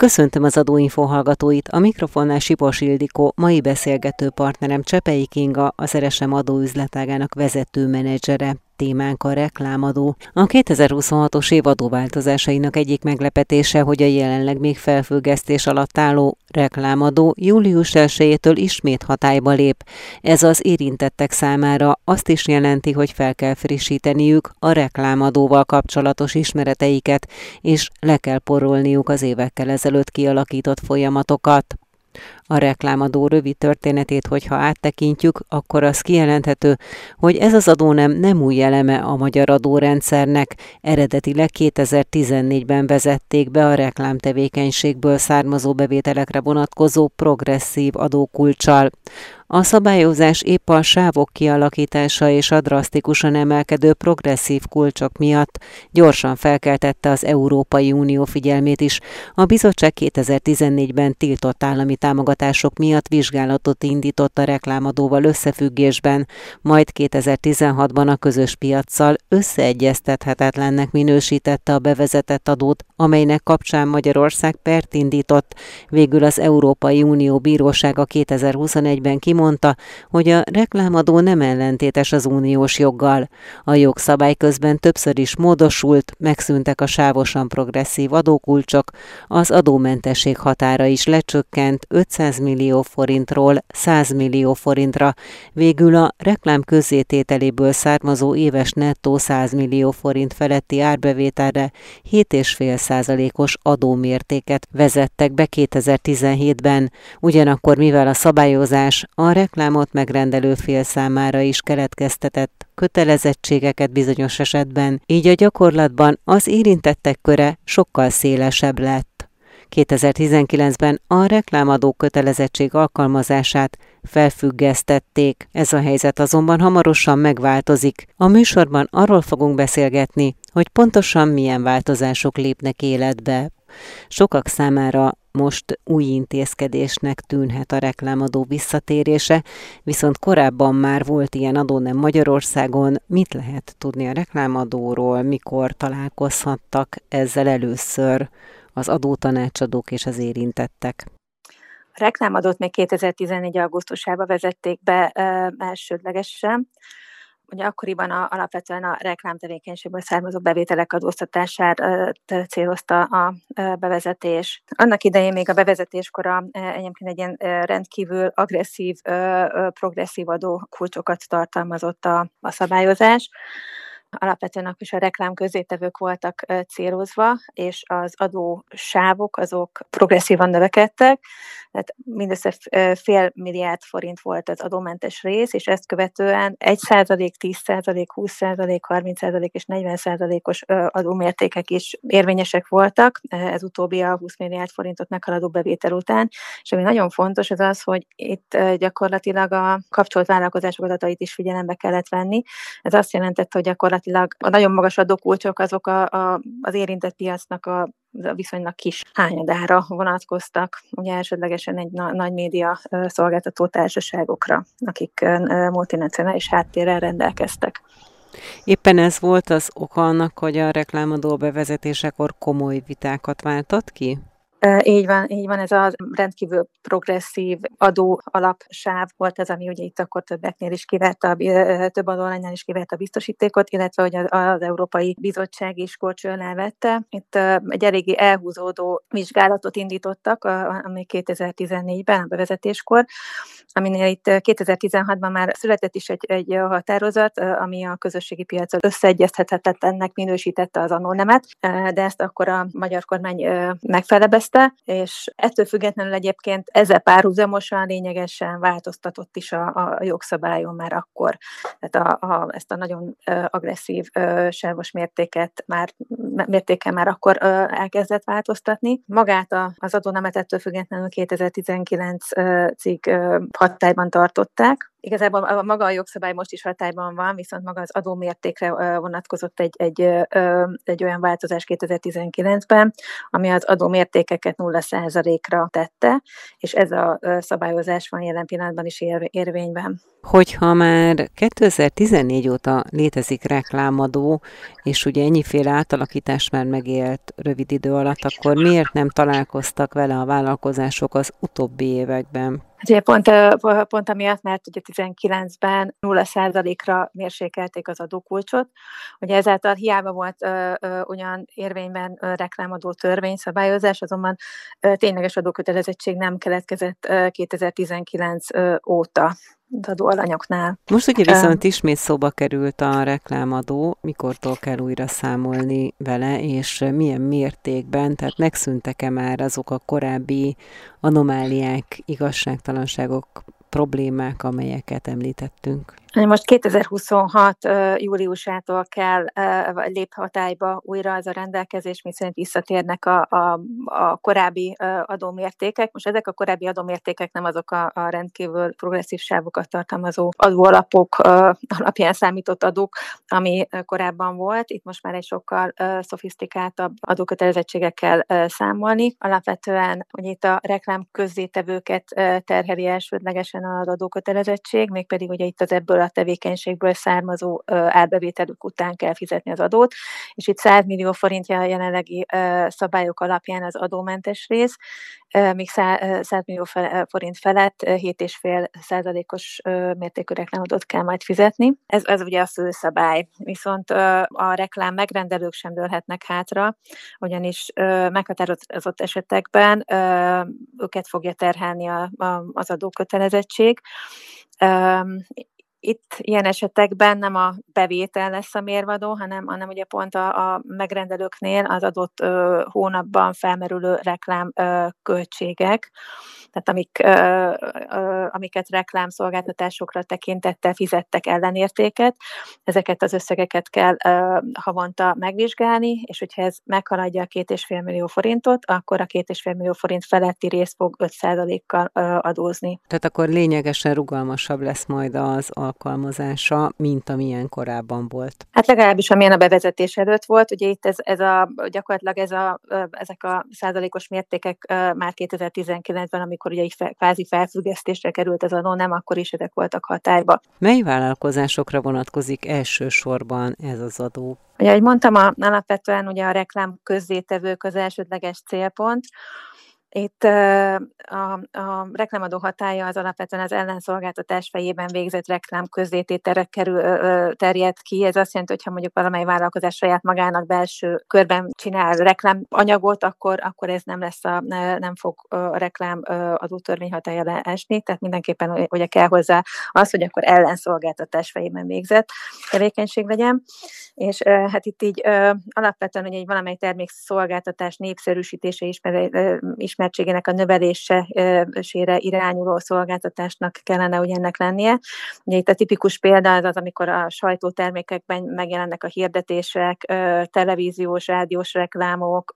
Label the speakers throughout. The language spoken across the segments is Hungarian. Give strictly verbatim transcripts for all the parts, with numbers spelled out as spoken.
Speaker 1: Köszöntöm az Adóinfo hallgatóit, a mikrofonnál Sipos Ildikó, mai beszélgető partnerem Csepei Kinga, az er es em adóüzletágának vezető menedzsere. Témánk a reklámadó. A kétezer-huszonhatos év adóváltozásainak egyik meglepetése, hogy a jelenleg még felfüggesztés alatt álló reklámadó július elsejétől ismét hatályba lép. Ez az érintettek számára azt is jelenti, hogy fel kell frissíteniük a reklámadóval kapcsolatos ismereteiket, és le kell porolniuk az évekkel ezelőtt kialakított folyamatokat. A reklámadó rövid történetét, hogyha áttekintjük, akkor az kijelenthető, hogy ez az adónem nem új eleme a magyar adórendszernek. Eredetileg kétezer-tizennégyben vezették be a reklámtevékenységből származó bevételekre vonatkozó progresszív adókulccsal. A szabályozás épp a sávok kialakítása és a drasztikusan emelkedő progresszív kulcsok miatt gyorsan felkeltette az Európai Unió figyelmét is. A bizottság kétezer-tizennégyben tiltott állami támogatások miatt vizsgálatot indított a reklámadóval összefüggésben, majd kétezer-tizenhatban a közös piaccal összeegyeztethetetlennek minősítette a bevezetett adót, amelynek kapcsán Magyarország pert indított. Végül az Európai Unió bírósága kétezer-huszonegyben kimondta, hogy a reklámadó nem ellentétes az uniós joggal. A jogszabály közben többször is módosult, megszűntek a sávosan progresszív adókulcsok, az adómentesség határa is lecsökkent ötszáz millió forintról száz millió forintra, végül a reklám közzétételéből származó éves nettó száz millió forint feletti árbevételre hét egész öt százalékos adómértéket vezettek be kétezer-tizenhétben. Ugyanakkor, mivel a szabályozás a reklámot megrendelő fél számára is keletkeztetett kötelezettségeket bizonyos esetben, így a gyakorlatban az érintettek köre sokkal szélesebb lett. kétezer-tizenkilencben a reklámadó kötelezettség alkalmazását felfüggesztették. Ez a helyzet azonban hamarosan megváltozik. A műsorban arról fogunk beszélgetni, hogy pontosan milyen változások lépnek életbe. Sokak számára most új intézkedésnek tűnhet a reklámadó visszatérése, viszont korábban már volt ilyen adónem Magyarországon. Mit lehet tudni a reklámadóról, mikor találkozhattak ezzel először az adótanácsadók és az érintettek?
Speaker 2: A reklámadót még kétezer-tizennégy. augusztusában vezették be ö, elsődlegesen. Ugye akkoriban a, alapvetően a reklámtevékenységből származó bevételek adóztatását célozta a bevezetés. Annak idején még a bevezetéskor a, egyébként egy ilyen rendkívül agresszív, progresszív adókulcsokat tartalmazott a, a szabályozás. Alapvetően akkor is a reklám közzétevők voltak célozva, és az adósávok azok progresszívan növekedtek, tehát mindössze fél milliárd forint volt az adómentes rész, és ezt követően egy százalék, tíz százalék, húsz százalék, harminc százalék és negyven százalékos adómértékek is érvényesek voltak, ez utóbbi a húsz milliárd forintot meghaladó bevétel után, és ami nagyon fontos az az, hogy itt gyakorlatilag a kapcsolt vállalkozások adatait is figyelembe kellett venni. Ez azt jelentette, hogy gyakorlatilag a nagyon magas adókulcsok azok a, a, az érintett piacnak a a viszonylag kis hányadára vonatkoztak, ugye elsődlegesen egy na- nagy média szolgáltató társaságokra, akik multinacionális háttérrel rendelkeztek.
Speaker 1: Éppen ez volt az oka annak, hogy a reklámadó bevezetésekor komoly vitákat váltott ki?
Speaker 2: Így van, így van, ez a rendkívül progresszív adó alapsáv volt az, ami ugye itt akkor többeknél is kiverte, a, több adóalánynál is kiverte a biztosítékot, illetve hogy az, az Európai Bizottság is korcső alá vette. Itt egy eléggé elhúzódó vizsgálatot indítottak, ami kétezer-tizennégyben a bevezetéskor, aminél itt kétezer-tizenhatban már született is egy, egy határozat, ami a közösségi piacon összeegyeztethetetlennek minősítette az adónemet, de ezt akkor a magyar kormány megfelebezte, és ettől függetlenül egyébként ezzel párhuzamosan lényegesen változtatott is a, a jogszabályon már akkor. Tehát a, a, ezt a nagyon agresszív sávos mértéket már, mértéken már akkor elkezdett változtatni. Magát a, az adónemet ettől függetlenül kétezer-tizenkilencig hatályban tartották, Igazából a maga a jogszabály most is hatályban van, viszont maga az adómértékre vonatkozott egy, egy, egy olyan változás kétezer-tizenkilencben, ami az adómértékeket nulla százalékra tette, és ez a szabályozás van jelen pillanatban is érvényben.
Speaker 1: Hogyha már kétezer-tizennégy óta létezik reklámadó, és ugye ennyiféle átalakítás már megélt rövid idő alatt, akkor miért nem találkoztak vele a vállalkozások az utóbbi években?
Speaker 2: Hát ugye pont, pont amiatt, mert ugye tizenkilencben nulla százalékra mérsékelték az adókulcsot. Ugye ezáltal hiába volt ö, ö, olyan érvényben ö, reklámadó törvényszabályozás, azonban ö, tényleges adókötelezettség nem keletkezett ö, kétezer-tizenkilenc ö, óta az adóalanyoknál.
Speaker 1: Most ugye viszont ismét szóba került a reklámadó, mikortól kell újra számolni vele, és milyen mértékben, tehát megszűntek-e már azok a korábbi anomáliák, igazságtalanságok, problémák, amelyeket említettünk?
Speaker 2: Most kétezer-huszonhat júliusától kell lép hatályba újra az a rendelkezés, miszerint visszatérnek a, a, a korábbi adómértékek. Most ezek a korábbi adómértékek nem azok a, a rendkívül progresszív sávokat tartalmazó adóalapok alapján számított adók, ami korábban volt. Itt most már egy sokkal szofisztikáltabb adókötelezettségekkel számolni. Alapvetően, hogy itt a reklám közzétevőket terheli elsődlegesen az adókötelezettség, mégpedig ugye itt az ebből a tevékenységből származó árbevételük után kell fizetni az adót, és itt száz millió forintja a jelenlegi szabályok alapján az adómentes rész, míg száz millió forint felett hét egész öt százalékos mértékű reklámadót kell majd fizetni. Ez, ez ugye a főszabály. Viszont a reklám megrendelők sem dőlhetnek hátra, ugyanis meghatározott esetekben őket fogja terhelni a, a, az adókötelezettség. Itt ilyen esetekben nem a bevétel lesz a mérvadó, hanem, hanem ugye pont a, a megrendelőknél az adott ö, hónapban felmerülő reklám ö, költségek, tehát amik, ö, ö, amiket reklámszolgáltatásokra tekintettel fizettek ellenértéket, ezeket az összegeket kell ö, havonta megvizsgálni, és hogyha ez meghaladja a két és fél millió forintot, akkor a két és fél millió forint feletti rész fog öt százalékkal ö, adózni.
Speaker 1: Tehát akkor lényegesen rugalmasabb lesz majd az alkalmazása, mint amilyen korábban volt.
Speaker 2: Hát legalábbis amilyen a bevezetés előtt volt, ugye itt ez, ez a, gyakorlatilag ez a, ezek a százalékos mértékek már kétezer-tizenkilencben, amikor ugye így fel, kvázi felfüggesztésre került az adó, nem akkor is ezek voltak hatályba.
Speaker 1: Mely vállalkozásokra vonatkozik elsősorban ez az adó?
Speaker 2: Ugye, ahogy mondtam, a, alapvetően ugye a reklám közzétevők az elsődleges célpont. Itt a, a reklámadó hatálya az alapvetően az ellenszolgáltatás fejében végzett reklám közzétételre kerül, terjed ki. Ez azt jelenti, hogy ha mondjuk valamely vállalkozás saját magának belső körben csinál reklámanyagot, akkor, akkor ez nem lesz a, nem fog a reklám adótörvény hatálya alá esni. Tehát mindenképpen ugye kell hozzá az, hogy akkor ellenszolgáltatás fejében végzett tevékenység legyen. És hát itt így alapvetően ugye egy valamely termékszolgáltatás népszerűsítése ismer, ismertségének a növelésére irányuló szolgáltatásnak kellene ugye ennek lennie. Ugye itt a tipikus példa az az, amikor a sajtótermékekben megjelennek a hirdetések, televíziós, rádiós reklámok,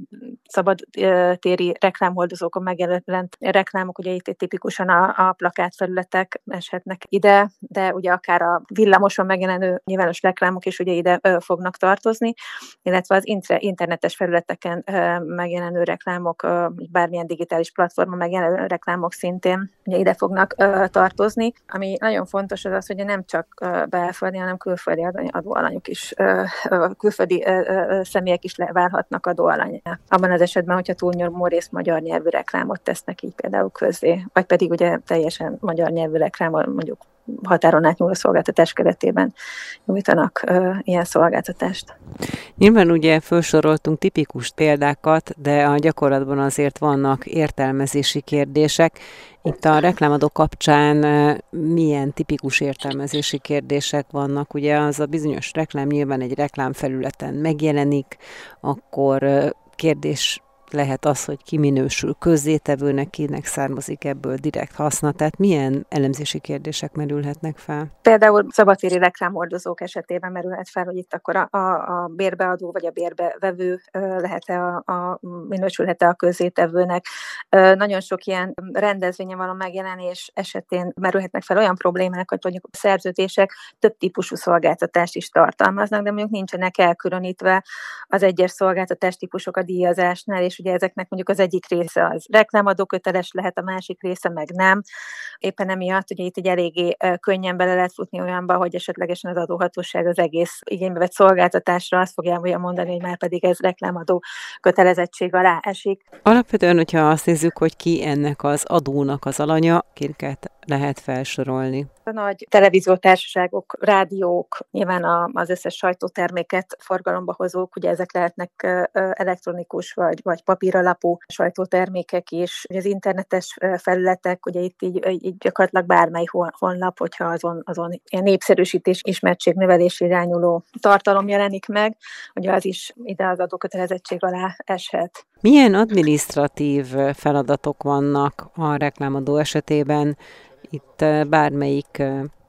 Speaker 2: szabadtéri reklámhordozókon megjelent reklámok, ugye itt tipikusan a, a plakátfelületek eshetnek ide, de ugye akár a villamoson megjelenő nyilvános reklámok is ugye ide fognak tartozni, illetve az internetes felületeken megjelenő reklámok, bármilyen digitális platformon megjelenő reklámok szintén ugye ide fognak uh, tartozni. Ami nagyon fontos az az, hogy nem csak uh, belföldi, hanem külföldi adóalanyok is, uh, külföldi uh, uh, személyek is válhatnak adóalanyá. Abban az esetben, hogyha túlnyomó részt magyar nyelvű reklámot tesznek így például közzé, vagy pedig ugye teljesen magyar nyelvű reklámot mondjuk határon átnyúló szolgáltatás keretében nyújtanak uh, ilyen szolgáltatást.
Speaker 1: Nyilván ugye felsoroltunk tipikus példákat, de a gyakorlatban azért vannak értelmezési kérdések. Itt a reklámadó kapcsán uh, milyen tipikus értelmezési kérdések vannak? Ugye az a bizonyos reklám nyilván egy reklámfelületen megjelenik, akkor uh, kérdés lehet az, hogy ki minősül közzétevőnek, kinek származik ebből direkt haszna, tehát milyen elemzési kérdések merülhetnek fel?
Speaker 2: Például szabadtéri reklámhordozók esetében merülhet fel, hogy itt akkor a, a, a bérbeadó vagy a bérbevevő lehet-e a, a, minősülhet-e a közzétevőnek. Nagyon sok ilyen rendezvényen való megjelenés esetén merülhetnek fel olyan problémák, hogy mondjuk a szerződések több típusú szolgáltatást is tartalmaznak, de mondjuk nincsenek elkülönítve az egyes szolgáltatás típusok a díjazásnál, és ugye ezeknek mondjuk az egyik része az reklámadó köteles lehet, a másik része meg nem. Éppen emiatt ugye itt egy eléggé könnyen bele lehet futni olyanba, hogy esetlegesen az adóhatóság az egész igénybe vett szolgáltatásra azt fogja mondani, hogy már pedig ez reklámadó kötelezettség alá esik.
Speaker 1: Alapvetően, hogyha azt nézzük, hogy ki ennek az adónak az alanya, kiket lehet felsorolni.
Speaker 2: A nagy televíziótársaságok, rádiók, nyilván az összes sajtóterméket forgalomba hozók, ugye ezek lehetnek elektronikus vagy, vagy papíralapú sajtótermékek is. Ugye az internetes felületek, ugye itt így, így gyakorlatilag bármely honlap, hogyha azon, azon ilyen népszerűsítés, ismertségnövelés irányuló tartalom jelenik meg, ugye az is ide az adókötelezettség alá eshet.
Speaker 1: Milyen adminisztratív feladatok vannak a reklámadó esetében? Itt bármelyik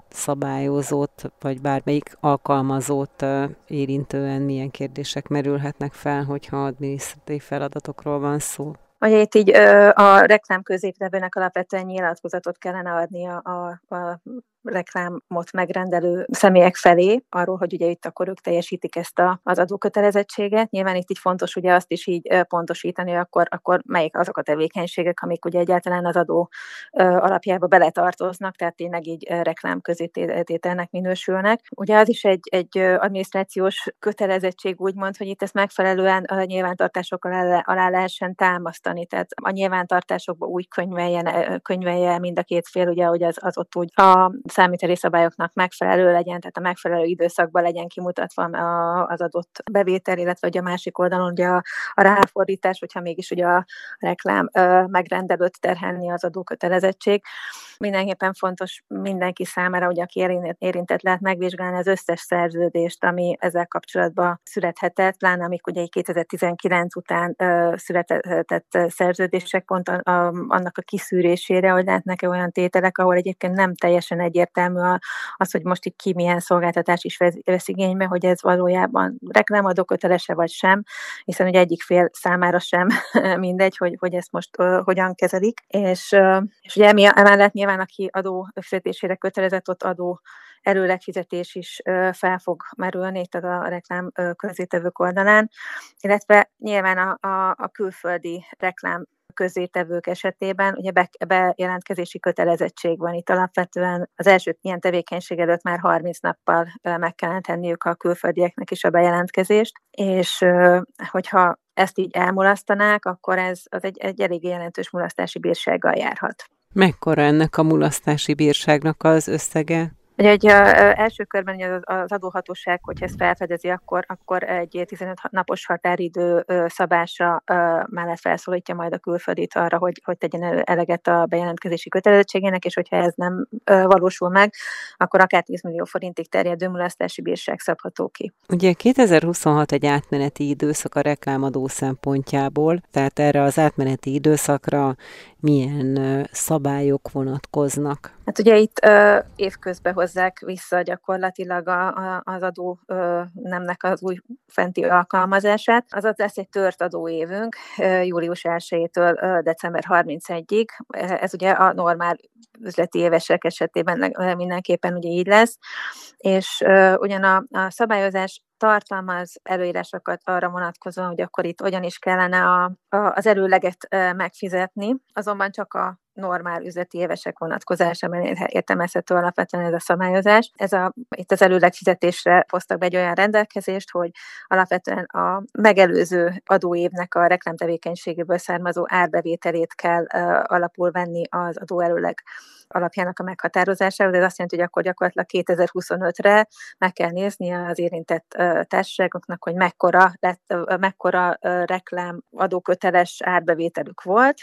Speaker 1: szabályozót, vagy bármelyik alkalmazót érintően milyen kérdések merülhetnek fel, hogyha adminisztratív feladatokról van szó?
Speaker 2: Ugye itt így a reklám középtevőnek alapvetően nyilatkozatot kellene adni a, a, a reklámot megrendelő személyek felé, arról, hogy ugye itt akkor ők teljesítik ezt a, az adókötelezettséget. Nyilván itt így fontos ugye azt is így pontosítani, hogy akkor, akkor melyik azok a tevékenységek, amik ugye egyáltalán az adó alapjába beletartoznak, tehát tényleg így reklám közétételnek minősülnek. Ugye az is egy, egy adminisztrációs kötelezettség úgymond, hogy itt ezt megfelelően a nyilvántartásokkal alá, alá lehessen támasztani, tehát a nyilvántartásokba úgy könyveljen, könyvelje mind a két fél, ugye, hogy az, az ott úgy a számviteli szabályoknak megfelelő legyen, tehát a megfelelő időszakban legyen kimutatva az adott bevétel, illetve ugye a másik oldalon ugye a, a ráfordítás, hogyha mégis ugye a reklám megrendelőt terhelni az adókötelezettség. Mindenképpen fontos mindenki számára, hogy aki érintett, lehet megvizsgálni az összes szerződést, ami ezzel kapcsolatban születhetett, pláne amik ugye kétezer-tizenkilenc után uh, született szerződések pont a, a, annak a kiszűrésére, hogy lehetnek olyan tételek, ahol egyébként nem teljesen egyértelmű az, hogy most itt ki milyen szolgáltatás is vesz, vesz igénybe, hogy ez valójában reklámadó kötelese vagy sem, hiszen ugye egyik fél számára sem mindegy, hogy, hogy ezt most uh, hogyan kezelik. És, uh, és ugye emellett nyilván aki adó fizetésére kötelezett, ott adó előlegfizetés is uh, fel fog merülni, tehát a reklám uh, közzétevők oldalán, illetve nyilván a, a, a külföldi reklám közzétevők esetében ugye be, bejelentkezési kötelezettség van. Itt alapvetően az első ilyen tevékenység előtt már harminc nappal meg kellene tenniük a külföldieknek is a bejelentkezést, és hogyha ezt így elmulasztanák, akkor ez az egy, egy elég jelentős mulasztási bírsággal járhat.
Speaker 1: Mekkora ennek a mulasztási bírságnak az összege?
Speaker 2: Ugye egy uh, első körben ugye az adóhatóság, hogyha ezt felfedezi, akkor, akkor egy tizenöt napos határidő uh, szabása uh, mellett felszólítja majd a külföldit arra, hogy, hogy tegyen eleget a bejelentkezési kötelezettségének, és hogyha ez nem uh, valósul meg, akkor akár tíz millió forintig terjedő mulasztási bírság szabható ki.
Speaker 1: Ugye kétezer-huszonhat egy átmeneti időszak a reklámadó szempontjából, tehát erre az átmeneti időszakra milyen uh, szabályok vonatkoznak?
Speaker 2: Hát ugye itt uh, évközben hozzák vissza gyakorlatilag a, a, az adó uh, nemnek az új fenti alkalmazását. Azaz lesz egy tört adóévünk uh, július elsejétől uh, december harmincegyedikéig. Ez ugye a normál üzleti évesek esetében mindenképpen ugye így lesz. És uh, ugyan a, a szabályozás tartalmaz előírásokat arra vonatkozóan, hogy akkor itt hogyan is kellene a, a, az előleget uh, megfizetni, azonban csak a normál üzleti évesek vonatkozásában értelmezhető alapvetően ez a szabályozás. Ez a, itt az előlegfizetésre hoztak be egy olyan rendelkezést, hogy alapvetően a megelőző adóévnek a reklámtevékenységéből származó árbevételét kell uh, alapul venni az adóelőleg alapjának a meghatározásához. Ez azt jelenti, hogy akkor gyakorlatilag kétezer-huszonötre meg kell nézni az érintett uh, társaságoknak, hogy mekkora, lett, uh, mekkora uh, reklám adóköteles árbevételük volt,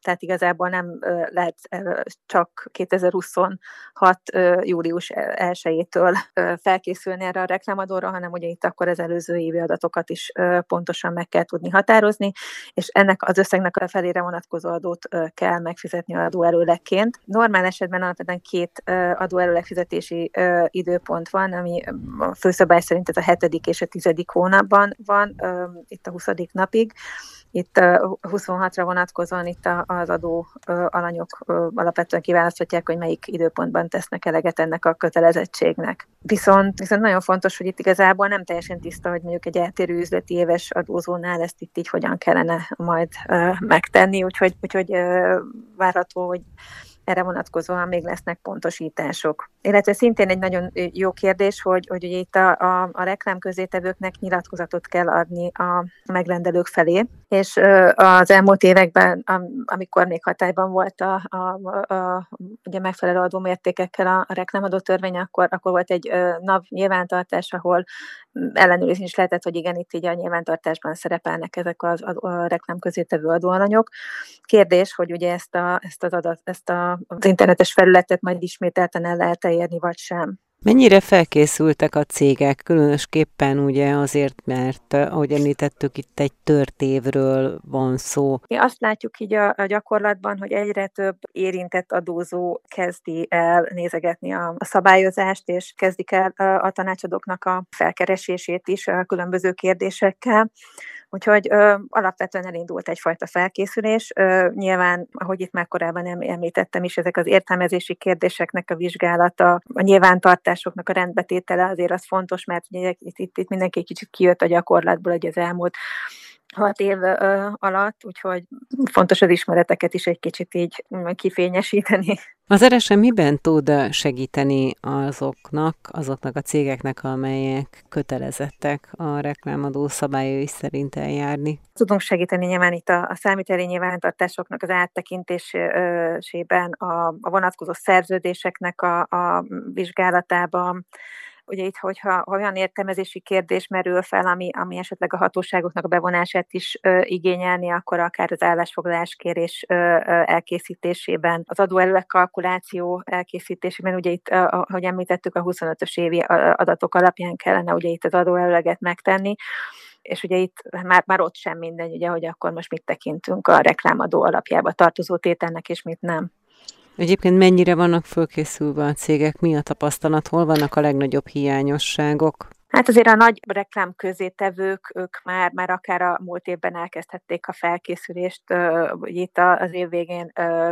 Speaker 2: tehát igazából nem lehet csak kétezer-huszonhat. július elsejétől felkészülni erre a reklámadóra, hanem ugye itt akkor az előző évi adatokat is pontosan meg kell tudni határozni, és ennek az összegnek a felére vonatkozó adót kell megfizetni adóelőlegként. Normál esetben alapvetően két adóelőlegfizetési időpont van, ami a főszabály szerint ez a hetedik és a tizedik hónapban van, itt a huszadik napig. Itt huszonhatra vonatkozóan itt az adó alanyok alapvetően kiválaszthatják, hogy melyik időpontban tesznek eleget ennek a kötelezettségnek. Viszont, viszont nagyon fontos, hogy itt igazából nem teljesen tiszta, hogy mondjuk egy eltérő üzleti éves adózónál ezt itt így hogyan kellene majd megtenni, úgyhogy, úgyhogy várható, hogy erre vonatkozóan még lesznek pontosítások. Illetve szintén egy nagyon jó kérdés, hogy, hogy ugye itt a, a, a reklámközétevőknek nyilatkozatot kell adni a megrendelők felé, és az elmúlt években, amikor még hatályban volt a, a, a ugye megfelelő adómértékekkel a, a reklámadó törvény, akkor, akkor volt egy NAV nyilvántartás, ahol ellenőrizni is lehetett, hogy igen, itt így a nyilvántartásban szerepelnek ezek az, a, a reklámközétevő adóalanyok. Kérdés, hogy ugye ezt, a, ezt, az, adat, ezt a, az internetes felületet majd ismételten el lehet érni, vagy sem.
Speaker 1: Mennyire felkészültek a cégek, különösképpen ugye azért, mert ahogy említettük, itt egy tört évről van szó.
Speaker 2: Mi azt látjuk így a, a gyakorlatban, hogy egyre több érintett adózó kezdi el nézegetni a, a szabályozást, és kezdik el a, a tanácsadóknak a felkeresését is a különböző kérdésekkel. Úgyhogy ö, alapvetően elindult egyfajta felkészülés. Ö, nyilván, ahogy itt már korábban említettem is, ezek az értelmezési kérdéseknek a vizsgálata, a nyilvántartásoknak a rendbetétele azért az fontos, mert ugye itt, itt, itt mindenki kicsit kijött a gyakorlatból, hogy az elmúlt hat év ö, alatt, úgyhogy fontos az ismereteket is egy kicsit így kifényesíteni.
Speaker 1: Az er es em miben tud segíteni azoknak, azoknak a cégeknek, amelyek kötelezettek a reklámadó szabályai szerint eljárni?
Speaker 2: Tudunk segíteni nyilván itt a, a számviteli nyilvántartásoknak az áttekintésében, a, a vonatkozó szerződéseknek a, a vizsgálatában. Ugye itt, hogyha olyan értelmezési kérdés merül fel, ami, ami esetleg a hatóságoknak a bevonását is ö, igényelni, akkor akár az állásfoglaláskérés ö, ö, elkészítésében, az adóelőleg kalkuláció elkészítésében, ugye itt, ö, ahogy említettük, a huszonötös évi adatok alapján kellene ugye itt az adóelőleget megtenni, és ugye itt már, már ott sem mindegy, ugye, hogy akkor most mit tekintünk a reklámadó alapjába tartozó tételnek, és mit nem.
Speaker 1: Egyébként mennyire vannak fölkészülve a cégek? Mi a tapasztalat? Hol vannak a legnagyobb hiányosságok?
Speaker 2: Hát azért a nagy reklám közétevők, ők már, már akár a múlt évben elkezdhették a felkészülést. Itt az év végén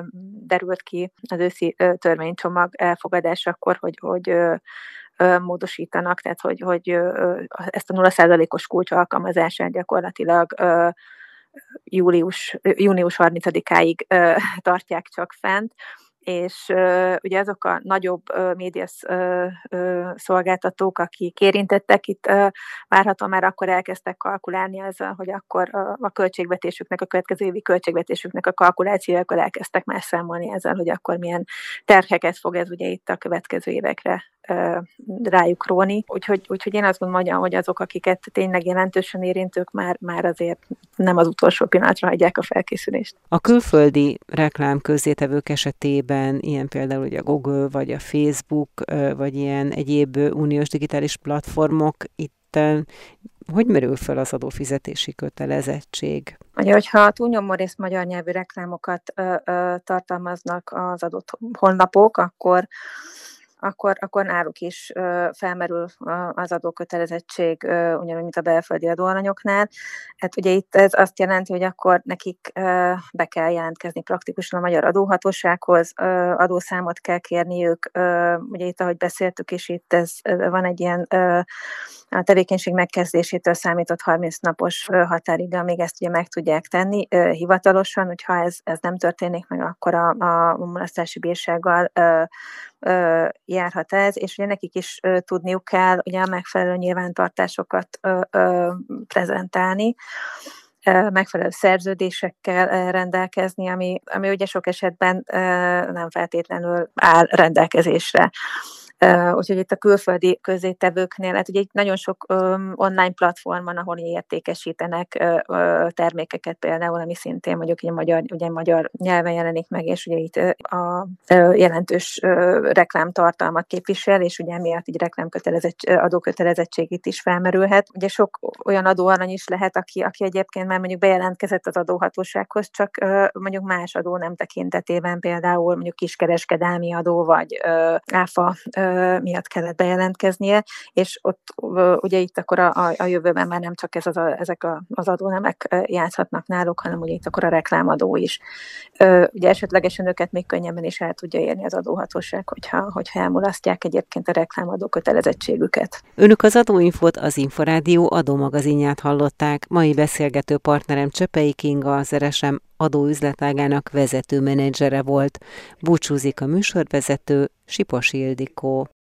Speaker 2: derült ki az őszi törvénycsomag elfogadásakor, hogy, hogy módosítanak, tehát hogy, hogy ezt a nulla százalékos kulcs alkalmazását gyakorlatilag július, június harmincadikáig tartják csak fent, és uh, ugye azok a nagyobb uh, média uh, uh, szolgáltatók, akik érintettek, itt uh, várhatóan már akkor elkezdtek kalkulálni azzal, hogy akkor uh, a költségvetésüknek, a következő évi költségvetésüknek a kalkulációjákkal elkezdtek már számolni ezzel, hogy akkor milyen terheket fog ez ugye itt a következő évekre uh, rájuk róni. Úgyhogy, úgyhogy én azt gondolom, hogy azok, akiket tényleg jelentősen érintők, már, már azért nem az utolsó pillanatra hagyják a felkészülést.
Speaker 1: A külföldi reklám közzétevők esetében, ilyen például ugye a Google, vagy a Facebook, vagy ilyen egyéb uniós digitális platformok, itt hogy merül fel az adófizetési kötelezettség?
Speaker 2: Ugye, hogyha túlnyomó részt magyar nyelvű reklámokat ö, ö, tartalmaznak az adott honlapok, akkor Akkor, akkor náluk is ö, felmerül az adókötelezettség, ö, ugyanúgy, mint a belföldi adóalanyoknál. Hát ugye itt ez azt jelenti, hogy akkor nekik ö, be kell jelentkezni praktikusan a magyar adóhatósághoz, ö, adószámot kell kérniük. Ö, ugye itt, ahogy beszéltük, és itt ez, van egy ilyen ö, a tevékenység megkezdésétől számított harminc napos határidő, amíg ezt ugye meg tudják tenni ö, hivatalosan, hogyha ez, ez nem történik meg, akkor a, a mulasztási bírsággal ö, ö, járhat ez, és ugye nekik is ö, tudniuk kell ugye a megfelelő nyilvántartásokat ö, ö, prezentálni, ö, megfelelő szerződésekkel ö, rendelkezni, ami, ami ugye sok esetben ö, nem feltétlenül áll rendelkezésre. Úgyhogy itt a külföldi közzétevőknél, hát ugye itt nagyon sok online platform van, ahol értékesítenek termékeket például, ami szintén mondjuk ugye magyar, ugye magyar nyelven jelenik meg, és ugye itt a jelentős reklámtartalmat képvisel, és ugye emiatt így reklámkötelezettség, adókötelezettség itt is felmerülhet. Ugye sok olyan adóalany is lehet, aki, aki egyébként már mondjuk bejelentkezett az adóhatósághoz, csak mondjuk más adó nem tekintetében, például mondjuk kiskereskedelmi adó, vagy áfa miatt kellett bejelentkeznie, és ott ugye itt akkor a, a jövőben már nem csak ez az a, ezek a, az adónemek játszhatnak náluk, hanem ugye itt akkor a reklámadó is. Ugye esetlegesen őket még könnyebben is el tudja érni az adóhatóság, hogyha, hogyha elmulasztják egyébként a reklámadó kötelezettségüket.
Speaker 1: Önök az Adóinfót, az Inforádió adómagazinját hallották. Mai beszélgető partnerem Csepei Kinga, az er es em adóüzletágának vezető menedzsere volt. Búcsúzik a műsorvezető, Sipos Ildikó.